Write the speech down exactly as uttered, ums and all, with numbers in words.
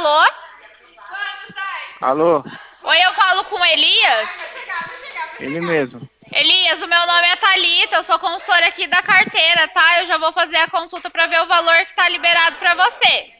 Alô? Alô, Oi, eu falo com o Elias? ele mesmo. Elias, o meu nome é Thalita, eu sou consultora aqui da carteira, tá? Eu já vou fazer a consulta para ver o valor que tá liberado para você.